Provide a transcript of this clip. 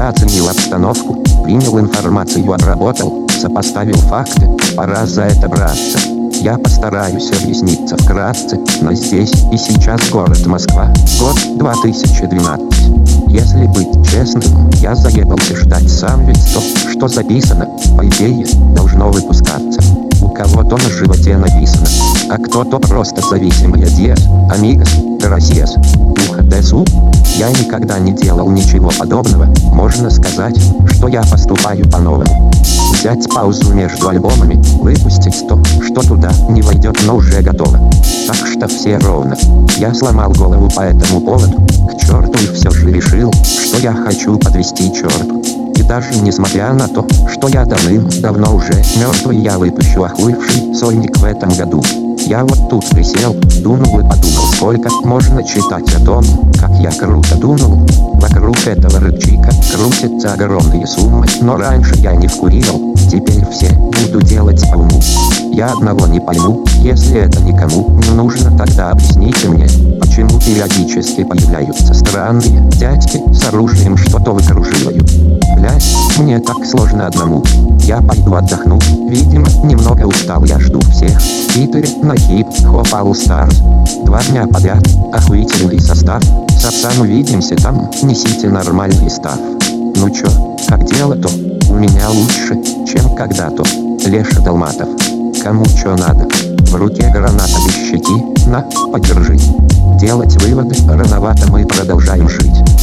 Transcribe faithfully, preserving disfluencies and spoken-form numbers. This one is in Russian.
Я оценил обстановку, принял информацию, обработал, сопоставил факты, пора за это браться. Я постараюсь объясниться вкратце, но здесь и сейчас город Москва, год два тысячи двенадцатый. Если быть честным, я заебался ждать сам, ведь то, что записано, по идее, должно выпускаться. У кого-то на животе написано, а кто-то просто зависимый от ЕС, Амигос, Грасиес, Уха ДСУ. Я никогда не делал ничего подобного, можно сказать, что я поступаю по-новому. Взять паузу между альбомами, выпустить то, что туда не войдет, но уже готово. Так что все ровно. Я сломал голову по этому поводу, к черту, и все же решил, что я хочу подвести черту. И даже несмотря на то, что я давным-давно уже мертвый, я выпущу охуевший сольник в этом году. Я вот тут присел, дунул и подумал, сколько можно читать о том, как я круто дунул. Вокруг этого рыбчика крутятся огромные суммы, но раньше я не вкурил, теперь все буду делать по уму. Я одного не пойму, если это никому не нужно, тогда объясните мне, почему периодически появляются странные дядьки с оружием, что-то выкруживают. Блять, мне так сложно одному. Я пойду отдохну, видимо, немного устал, я жду всех в Питере на хип-хоп All Stars. Два дня подряд, охуительный состав. Сапсан, увидимся там, несите нормальный став. Ну чё, как дело-то? У меня лучше, чем когда-то. Леша Долматов. Кому чё надо? В руке граната без щеки, на, подержи. Делать выводы рановато, мы продолжаем жить.